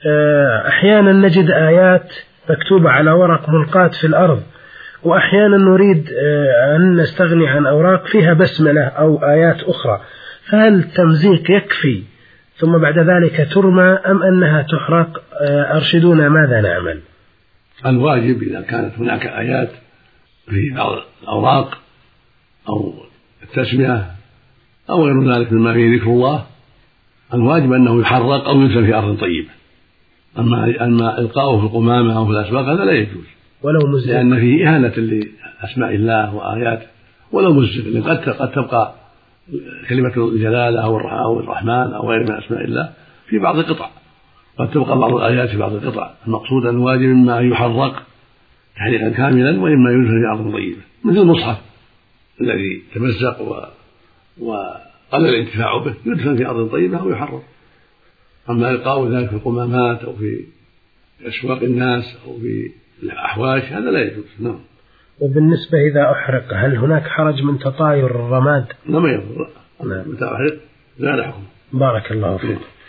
أحيانا نجد آيات مكتوبة على ورق ملقاة في الأرض، وأحيانا نريد أن نستغني عن أوراق فيها بسملة أو آيات أخرى، فهل التمزيق يكفي ثم بعد ذلك ترمى أم أنها تحرق؟ أرشدونا ماذا نعمل؟ الواجب إذا كانت هناك آيات في بعض الأوراق أو التسمية أو غير ذلك مما فيه ذكر الله، الواجب أنه يحرق أو يدفن في أرض طيبة. أما إلقاؤه في القمامة أو في الأسواق هذا لا يجوز ولو مزق، لأن فيه إهانة لأسماء الله وآياته. ولو مزق، لأن قد تبقى كلمة الجلالة أو الرحمن أو غير من أسماء الله في بعض القطع، قد تبقى بعض الآيات في بعض القطع. المقصود أن الواجب إما أن يحرق تحريقا كاملا وإما يدفن في أرض طيبة، مثل المصحف الذي تمزق وقل الانتفاع به يدفن في أرض طيبة أو يحرق. أما إلقاء ذلك في القمامات أو في أسواق الناس أو في الأحواش هذا لا يجوز. نعم. وبالنسبة إذا أحرق هل هناك حرج من تطاير الرماد؟ لا، ما يضر. متى أحرق لا حكم. بارك الله فيك.